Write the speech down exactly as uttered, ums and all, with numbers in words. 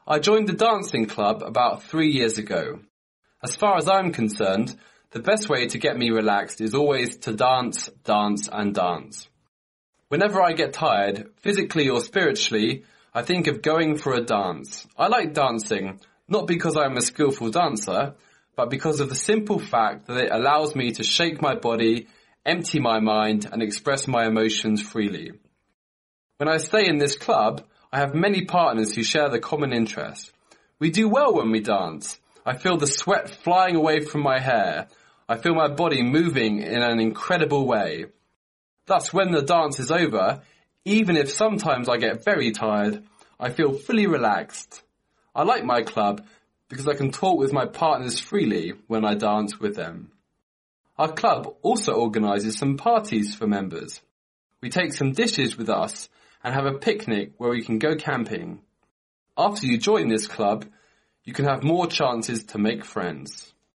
I joined the dancing club about three years ago. As far as I'm concerned, the best way to get me relaxed is always to dance, dance and dance. Whenever I get tired, physically or spiritually, I think of going for a dance. I like dancing, not because I'm a skillful dancer, but because of the simple fact that it allows me to shake my body, empty my mind and express my emotions freely. When I stay in this club, I have many partners who share the common interest. We do well when we dance. I feel the sweat flying away from my hair. I feel my body moving in an incredible way. Thus, when the dance is over, even if sometimes I get very tired, I feel fully relaxed. I like my club because I can talk with my partners freely when I dance with them. Our club also organises some parties for members. We take some dishes with us and have a picnic where we can go camping. After you join this club, you can have more chances to make friends.